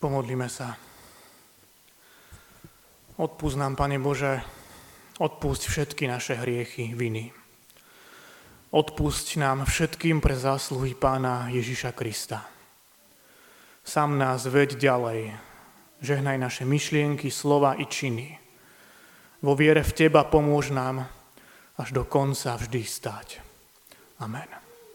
Pomodlíme sa. Odpusť nám, Pane Bože, odpusť všetky naše hriechy, viny. Odpusť nám všetkým pre zásluhy Pána Ježiša Krista. Sám nás veď ďalej, žehnaj naše myšlienky, slova i činy. Vo viere v Teba pomôž nám až do konca vždy stáť. Amen.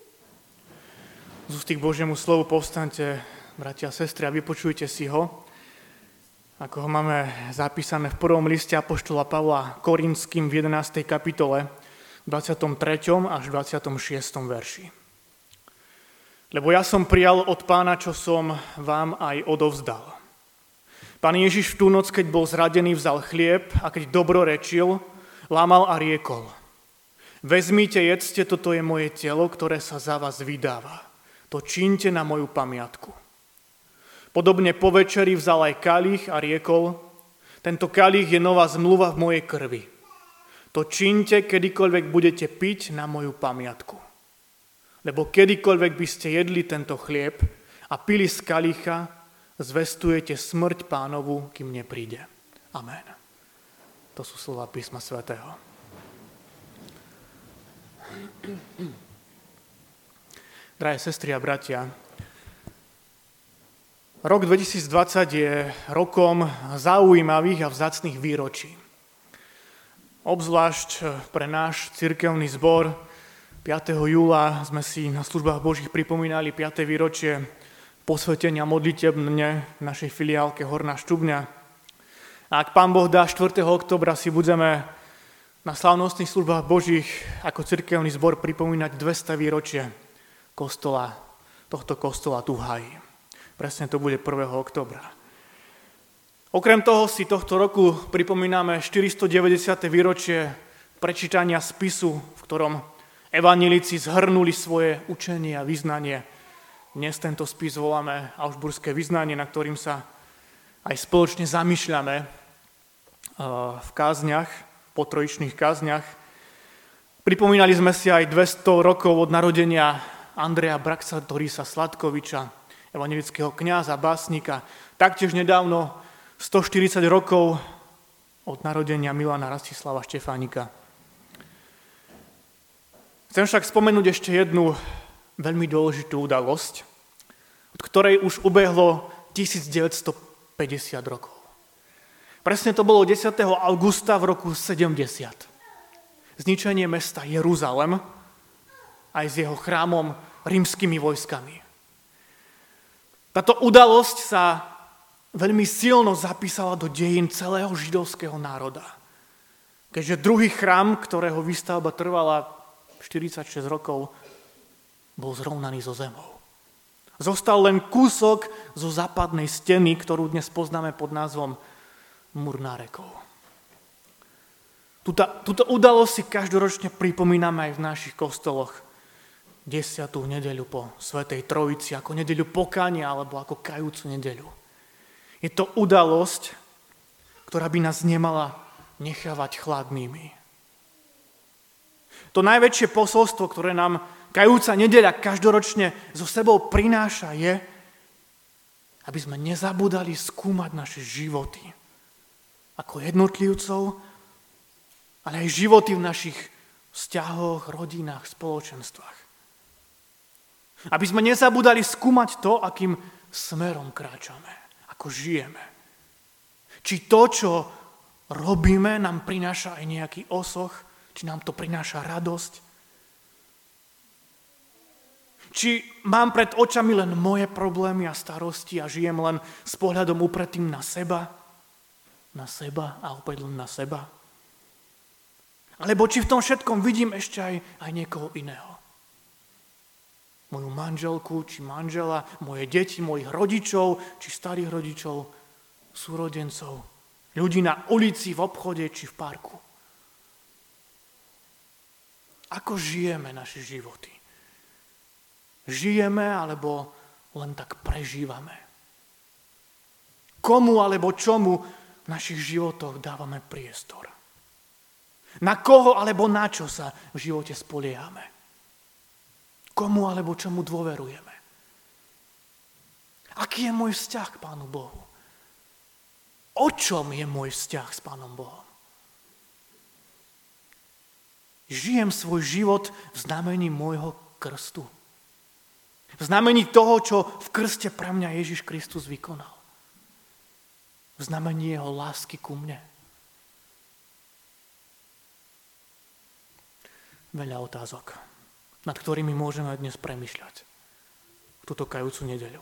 Z ústy k Božiemu slovu povstaňte, bratia a sestry, a vypočujte si ho, ako ho máme zapísané v prvom liste apoštola Pavla Korinským v 11. kapitole, 23. až 26. verši. Lebo ja som prijal od Pána, čo som vám aj odovzdal. Pán Ježiš v tú noc, keď bol zradený, vzal chlieb a keď dobrorečil, lámal a riekol: Vezmite, jedzte, toto je moje telo, ktoré sa za vás vydáva. To čínte na moju pamiatku. Podobne po večeri vzal aj kalich a riekol: Tento kalich je nová zmluva v mojej krvi. To čínte, kedykoľvek budete piť na moju pamiatku. Lebo kedykoľvek by ste jedli tento chlieb a pili z kalicha, zvestujete smrť Pánovu, kým nepríde. Amen. To sú slova písma svätého. Drahé sestry a bratia, rok 2020 je rokom zaujímavých a vzácnych výročí. Obzvlášť pre náš cirkevný zbor 5. júla sme si na službách Božích pripomínali 5. výročie posvetenia modlitebne v našej filiálke Horná Štubňa. A ak Pán Boh dá 4. októbra si budeme na slávnostných službách Božích ako cirkevný zbor pripomínať 200 výročie tohto kostola tu v Haji. Presne to bude 1. októbra. Okrem toho si tohto roku pripomíname 490. výročie prečítania spisu, v ktorom evanjelici zhrnuli svoje učenie a vyznanie. Dnes tento spis voláme Augsburské vyznanie, na ktorým sa aj spoločne zamýšľame v kázniach, po trojičných kázniach. Pripomínali sme si aj 200 rokov od narodenia Andreja Braxatorisa Sladkoviča, evanjelického kňaza, básnika. Taktiež nedávno 140 rokov od narodenia Milana Rastislava Štefánika. Chcem však spomenúť ešte jednu veľmi dôležitú udalosť, od ktorej už ubehlo 1950 rokov. Presne to bolo 10. augusta v roku 70. Zničenie mesta Jeruzalem aj s jeho chrámom rímskymi vojskami. Táto udalosť sa veľmi silno zapísala do dejín celého židovského národa. Keďže druhý chrám, ktorého výstavba trvala 46 rokov, bol zrovnaný so zemou. Zostal len kúsok zo západnej steny, ktorú dnes poznáme pod názvom Múr nárekov. Túto udalosť si každoročne pripomíname aj v našich kostoloch. 10. nedeľu po Svätej Trojici, ako nedeľu pokánia alebo ako kajúcu nedeľu. Je to udalosť, ktorá by nás nemala nechávať chladnými. To najväčšie posolstvo, ktoré nám kajúca nedeľa každoročne so sebou prináša, je, aby sme nezabudali skúmať naše životy ako jednotlivcov, ale aj životy v našich vzťahoch, rodinách, spoločenstvách. Aby sme nezabudali skúmať to, akým smerom kráčame, ako žijeme. Či to, čo robíme, nám prináša aj nejaký osoch, či nám to prináša radosť. Či mám pred očami len moje problémy a starosti a žijem len s pohľadom upretým na seba a opäť len na seba. Alebo či v tom všetkom vidím ešte aj niekoho iného. Moju manželku, či manžela, moje deti, mojich rodičov, či starých rodičov, súrodencov, ľudí na ulici, v obchode, či v parku. Ako žijeme naše životy? Žijeme, alebo len tak prežívame? Komu alebo čomu v našich životoch dávame priestor? Na koho alebo na čo sa v živote spoliehame? Komu alebo čomu dôverujeme? Aký je môj vzťah k Pánu Bohu? O čom je môj vzťah s Pánom Bohom? Žijem svoj život v znamení môjho krstu. V znamení toho, čo v krste pre mňa Ježiš Kristus vykonal. V znamení jeho lásky ku mne. Veľa otázok, nad ktorými môžeme dnes premýšľať v túto kajúcu nedeľu.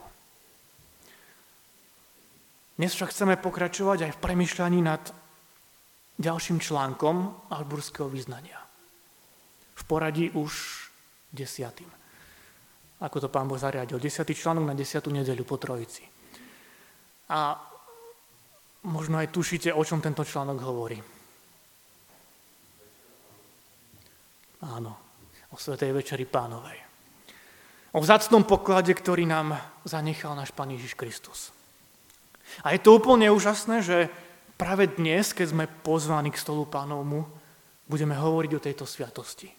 Dnes však chceme pokračovať aj v premýšľaní nad ďalším článkom Augsburského vyznania. V poradí už 10. Ako to Pán Boh zariadil. 10. článok na 10. nedeľu po Trojici. A možno aj tušíte, o čom tento článok hovorí. Áno, o Svätej Večeri Pánovej. O vzácnom poklade, ktorý nám zanechal náš Pán Ježiš Kristus. A je to úplne úžasné, že práve dnes, keď sme pozvaní k stolu Pánovmu, budeme hovoriť o tejto sviatosti.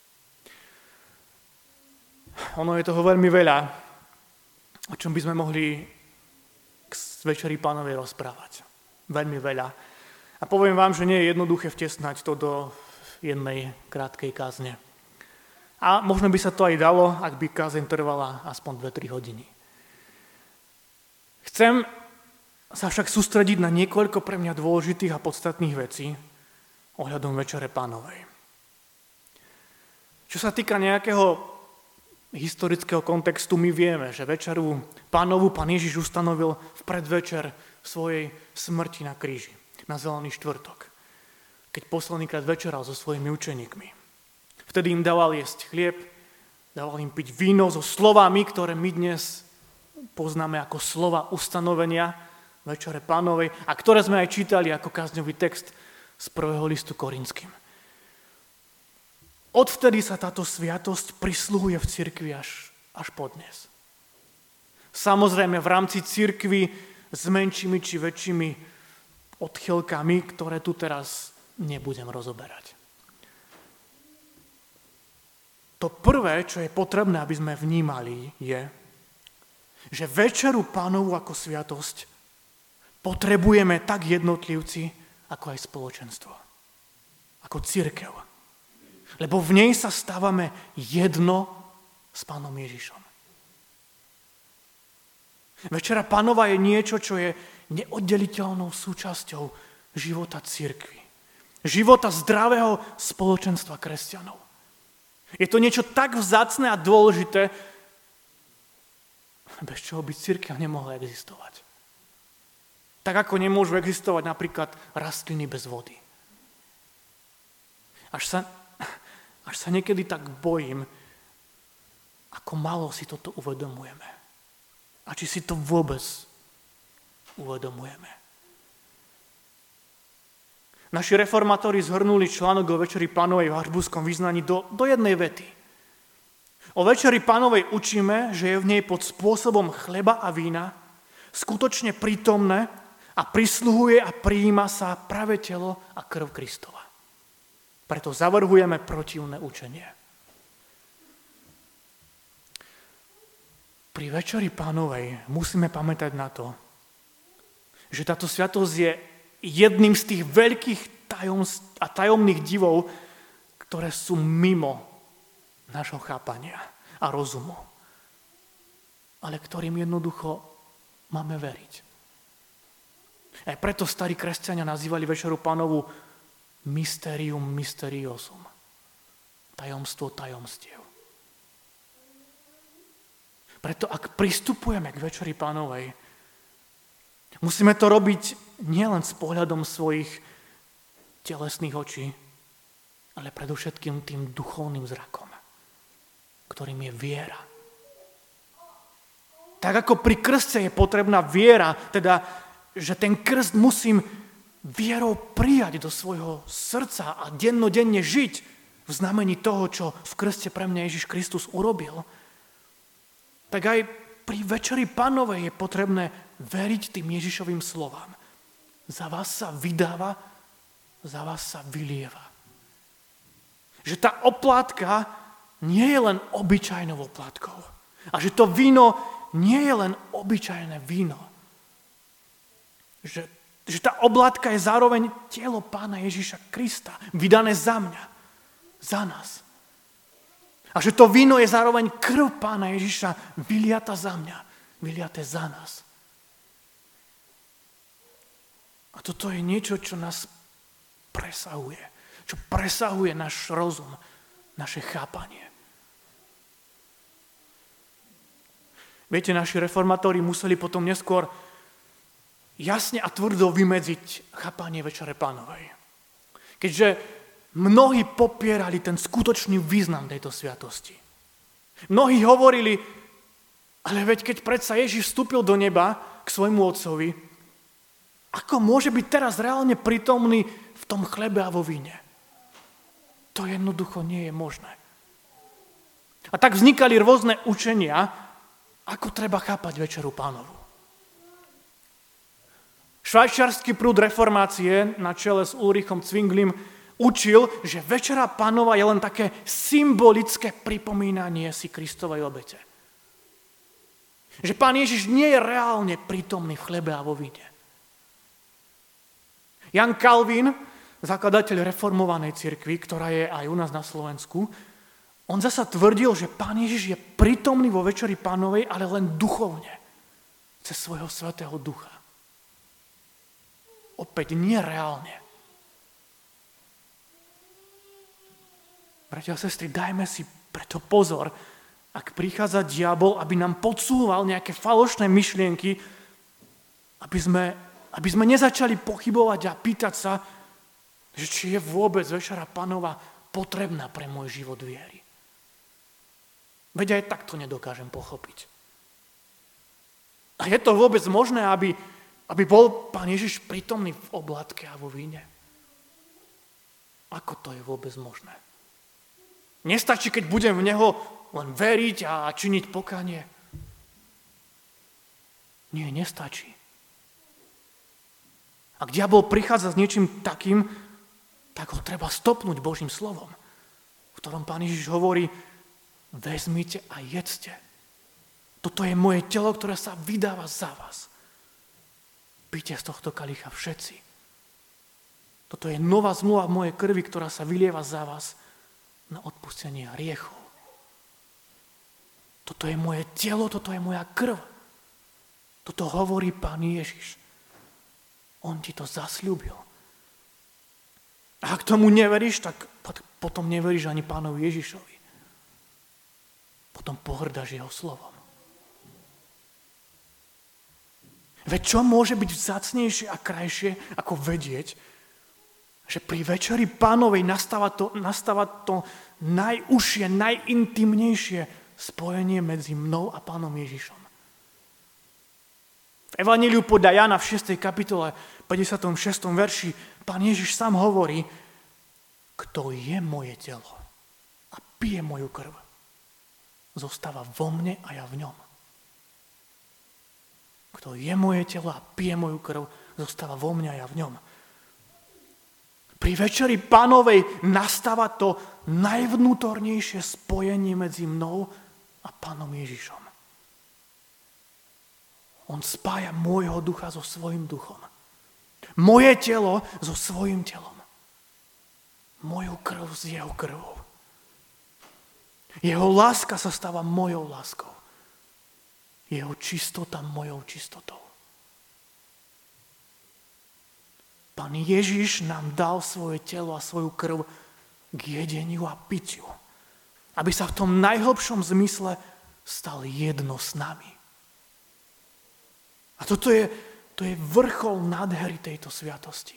Ono je toho veľmi veľa, o čom by sme mohli k Večeri Pánovej rozprávať. Veľmi veľa. A poviem vám, že nie je jednoduché vtesnať to do jednej krátkej kázne. A možno by sa to aj dalo, ak by kázeň trvala aspoň 2-3 hodiny. Chcem sa však sústrediť na niekoľko pre mňa dôležitých a podstatných vecí ohľadom Večere Pánovej. Čo sa týka nejakého historického kontextu, my vieme, že Večeru Pánovu Pán Ježiš ustanovil v predvečer svojej smrti na kríži, na Zelený štvrtok, keď poslednýkrát večeral so svojimi učeníkmi. Vtedy im dával jesť chlieb, dával im piť víno so slovami, ktoré my dnes poznáme ako slova ustanovenia Večere Pánovej a ktoré sme aj čítali ako kázňový text z 1. listu Korinským. Odvtedy sa táto sviatosť prisluhuje v cirkvi až podnes. Samozrejme v rámci cirkvi s menšími či väčšími odchylkami, ktoré tu teraz nebudem rozoberať. To prvé, čo je potrebné, aby sme vnímali, je, že Večeru Pánovu ako sviatosť potrebujeme tak jednotlivci, ako aj spoločenstvo. Ako cirkev. Lebo v nej sa stávame jedno s Pánom Ježišom. Večera Pánova je niečo, čo je neoddeliteľnou súčasťou života cirkvi. Života zdravého spoločenstva kresťanov. Je to niečo tak vzácne a dôležité, bez čoho by cirkev nemohla existovať. Tak ako nemôžu existovať napríklad rastliny bez vody. Až sa niekedy tak bojím, ako málo si toto uvedomujeme. A či si to vôbec uvedomujeme. Naši reformátori zhrnuli článok o Večeri Pánovej v Augsburskom vyznaní do jednej vety. O Večeri Pánovej učíme, že je v nej pod spôsobom chleba a vína skutočne prítomné a prisluhuje a prijíma sa práve telo a krv Kristova. Preto zavrhujeme protivné učenie. Pri Večeri Pánovej musíme pamätať na to, že táto sviatosť je jedným z tých veľkých tajomných divov, ktoré sú mimo nášho chápania a rozumu, ale ktorým jednoducho máme veriť. Aj preto starí kresťania nazývali Večeru Pánovu mysterium mysteriosum. Tajomstvo tajomstiev. Preto ak pristupujeme k Večeri Pánovej, musíme to robiť nielen s pohľadom svojich telesných očí, ale predovšetkým tým duchovným zrakom, ktorým je viera. Tak ako pri krste je potrebná viera, teda, že ten krst musím vierou prijať do svojho srdca a dennodenne žiť v znamení toho, čo v krste pre mňa Ježiš Kristus urobil, tak aj pri Večeri Pánovej je potrebné veriť tým Ježišovým slovám. Za vás sa vydáva, za vás sa vylieva. Že tá oplátka nie je len obyčajnou oplátkou. A že to víno nie je len obyčajné víno. Že tá oblátka je zároveň telo Pána Ježiša Krista, vydané za mňa, za nás. A že to víno je zároveň krv Pána Ježiša, vyliata za mňa, vyliaté za nás. A toto je niečo, čo nás presahuje. Čo presahuje náš rozum, naše chápanie. Viete, naši reformátori museli potom neskôr jasne a tvrdo vymedziť chápanie Večere Pánovej. Keďže mnohí popierali ten skutočný význam tejto sviatosti. Mnohí hovorili, ale veď keď predsa Ježiš vstúpil do neba k svojmu otcovi, ako môže byť teraz reálne prítomný v tom chlebe a vo víne? To jednoducho nie je možné. A tak vznikali rôzne učenia, ako treba chápať Večeru Pánovu. Švajčiarsky prúd reformácie na čele s Ulrichom Zwinglim učil, že Večera Pánova je len také symbolické pripomínanie si Kristovej obete. Že Pán Ježiš nie je reálne prítomný v chlebe a vo víne. Jan Kalvín, zakladateľ reformovanej cirkvi, ktorá je aj u nás na Slovensku, on zasa tvrdil, že Pán Ježiš je prítomný vo Večeri Pánovej, ale len duchovne, cez svojho Svätého Ducha. Opäť nie reálne. Bratia a sestry, dajme si preto pozor, ak prichádza diabol, aby nám podsúval nejaké falošné myšlienky, aby sme nezačali pochybovať a pýtať sa, že či je vôbec Večera Pánova potrebná pre môj život viery. Veď aj tak to nedokážem pochopiť. A je to vôbec možné, aby bol Pán Ježiš prítomný v oblátke a vo víne? Ako to je vôbec možné? Nestačí, keď budem v Neho len veriť a činiť pokánie? Nie, nestačí. Ak diabol prichádza s niečím takým, tak ho treba stopnúť Božím slovom, v ktorom Pán Ježiš hovorí: vezmite a jedzte. Toto je moje telo, ktoré sa vydáva za vás. Píte z tohto kalicha všetci. Toto je nová zmluva v mojej krvi, ktorá sa vylieva za vás na odpustenie hriechov. Toto je moje telo, toto je moja krv. Toto hovorí Pán Ježiš. On ti to zasľúbil. A ak tomu neveríš, tak potom neveríš ani Pánovi Ježišovi. Potom pohrdáš jeho slovom. Veď čo môže byť vzácnejšie a krajšie, ako vedieť, že pri Večeri Pánovej nastáva to najúžšie, najintimnejšie spojenie medzi mnou a Pánom Ježišom. V Evanjeliu podľa Jána v 6. kapitole 56. verši Pán Ježiš sám hovorí: kto je moje telo a pije moju krv, zostáva vo mne a ja v ňom. Kto je moje telo a pije moju krv, zostáva vo mne a ja v ňom. Pri Večeri Pánovej nastáva to najvnútornejšie spojenie medzi mnou a Pánom Ježišom. On spája môjho ducha so svojím duchom. Moje telo so svojím telom. Moju krv s jeho krvou. Jeho láska sa stáva mojou láskou. Jeho čistota mojou čistotou. Pán Ježiš nám dal svoje telo a svoju krv k jedeniu a pitiu. Aby sa v tom najhlbšom zmysle stal jedno s nami. A to je vrchol nádhery tejto sviatosti.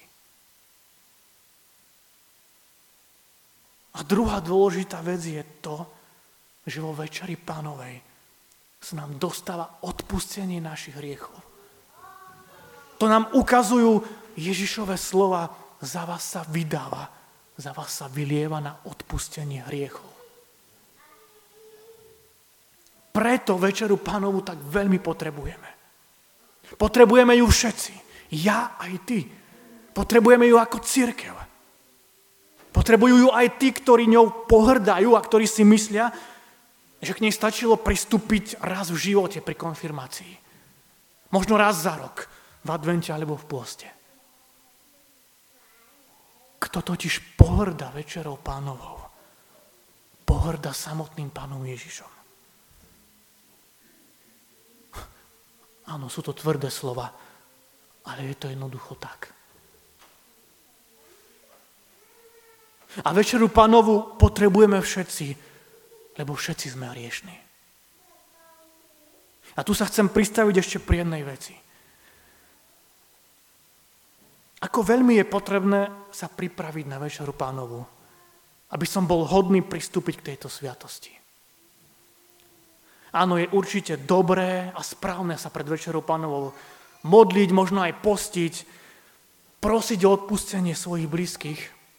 A druhá dôležitá vec je to, že vo Večeri Pánovej sa nám dostáva odpustenie našich hriechov. To nám ukazujú Ježišove slova: za vás sa vydáva, za vás sa vylieva na odpustenie hriechov. Preto Večeru Pánovu tak veľmi potrebujeme. Potrebujeme ju všetci. Ja aj ty. Potrebujeme ju ako cirkev. Potrebujú ju aj tí, ktorí ňou pohrdajú a ktorí si myslia, Že k nej stačilo pristúpiť raz v živote pri konfirmácii. Možno raz za rok, v advente alebo v pôste. Kto totiž pohŕda večerou Pánovou, pohŕda samotným Pánom Ježišom. Áno, sú to tvrdé slova, ale je to jednoducho tak. A večeru Pánovu potrebujeme všetci, lebo všetci sme hriešni. A tu sa chcem pristaviť ešte pri jednej veci. Ako veľmi je potrebné sa pripraviť na večeru Pánovu, aby som bol hodný pristúpiť k tejto sviatosti. Áno, je určite dobré a správne sa pred večerou Pánovou modliť, možno aj postiť, prosiť o odpustenie svojich blízkych.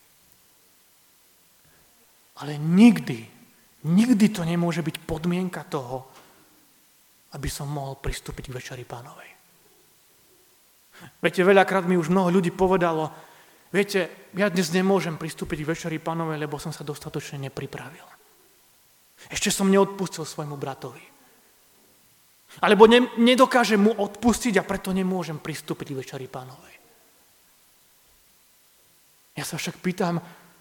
Ale nikdy to nemôže byť podmienka toho, aby som mohol pristúpiť k večeri Pánovej. Viete, veľakrát mi už mnoho ľudí povedalo, viete, ja dnes nemôžem pristúpiť k večeri Pánovej, lebo som sa dostatočne nepripravil. Ešte som neodpustil svojmu bratovi. Alebo nedokážem mu odpustiť a preto nemôžem pristúpiť k večeri Pánovej. Ja sa však pýtam,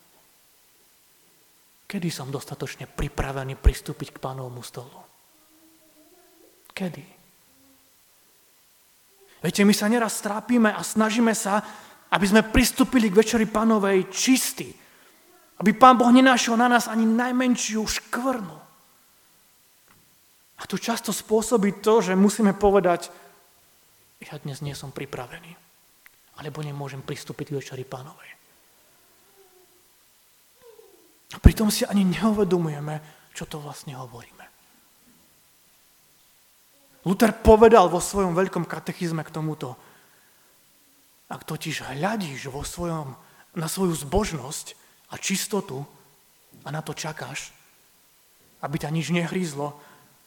kedy som dostatočne pripravený pristúpiť k Pánovmu stolu? Kedy? Viete, my sa neraz trápime a snažíme sa, aby sme pristúpili k večeri Pánovej čistí. Aby Pán Boh nenašiel na nás ani najmenšiu škvrnu. A to často spôsobí to, že musíme povedať, ja dnes nie som pripravený, alebo nemôžem pristúpiť k večeri Pánovej. A pritom si ani neuvedomujeme, čo to vlastne hovoríme. Luther povedal vo svojom veľkom katechizme k tomuto, ak totiž hľadíš na svoju zbožnosť a čistotu a na to čakáš, aby ťa nič nehrízlo,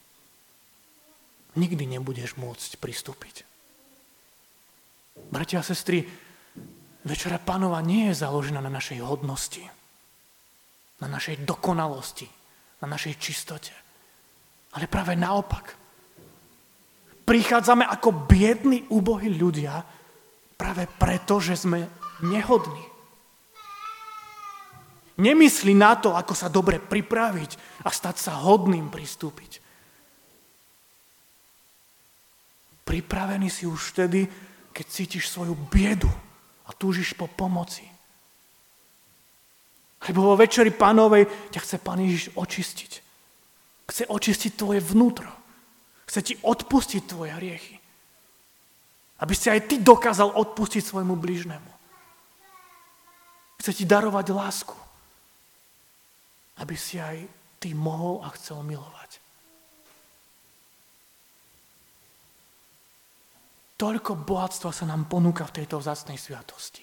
nikdy nebudeš môcť pristúpiť. Bratia a sestry, večera Pánova nie je založená na našej hodnosti, na našej dokonalosti, na našej čistote. Ale práve naopak. Prichádzame ako biední, ubohí ľudia práve preto, že sme nehodní. Nemyslí na to, ako sa dobre pripraviť a stať sa hodným pristúpiť. Pripravený si už vtedy, keď cítiš svoju biedu a túžiš po pomoci. Lebo vo večeri Pánovej ťa chce Pán Ježiš očistiť. Chce očistiť tvoje vnútro. Chce ti odpustiť tvoje hriechy. Aby si aj ty dokázal odpustiť svojmu blížnemu. Chce ti darovať lásku. Aby si aj ty mohol a chcel milovať. Toľko bohatstva sa nám ponúka v tejto vzácnej sviatosti.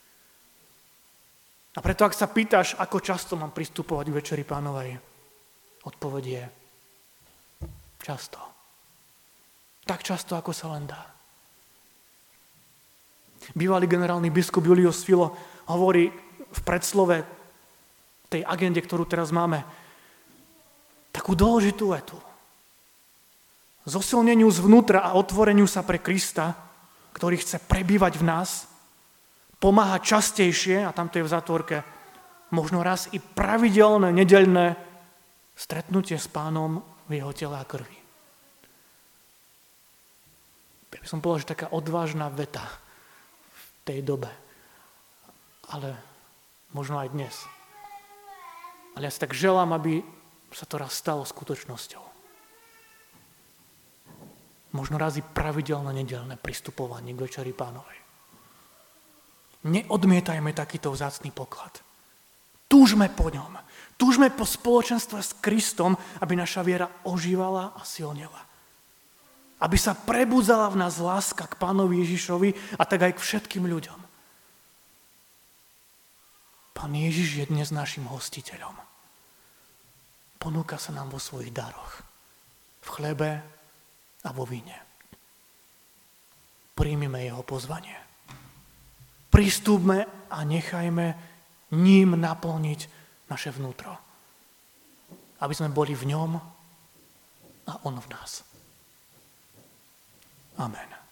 A preto, ak sa pýtaš, ako často mám pristupovať k večeri Pánovej, odpoveď je často. Tak často, ako sa len dá. Bývalý generálny biskup Julius Filo hovorí v predslove tej agende, ktorú teraz máme, takú dôležitú vetu. Zosilneniu zvnútra a otvoreniu sa pre Krista, ktorý chce prebývať v nás, pomáha častejšie, a tamto je v zátvorke, možno raz i pravidelné, nedeľné stretnutie s Pánom v jeho tele a krvi. Ja by som povedal, že taká odvážna veta v tej dobe. Ale možno aj dnes. Ale ja si tak želám, aby sa to raz stalo skutočnosťou. Možno raz i pravidelné nedeľné pristupovanie k večeri Pánovej. Neodmietajme takýto vzácny poklad. Túžme po ňom. Túžme po spoločenstve s Kristom, aby naša viera ožívala a silnela. Aby sa prebudzala v nás láska k Pánovi Ježišovi a tak aj k všetkým ľuďom. Pán Ježiš je dnes našim hostiteľom. Ponúka sa nám vo svojich daroch. V chlebe a vo víne. Príjmime jeho pozvanie. Pristúpme a nechajme ním naplniť naše vnútro. Aby sme boli v ňom a on v nás. Amen.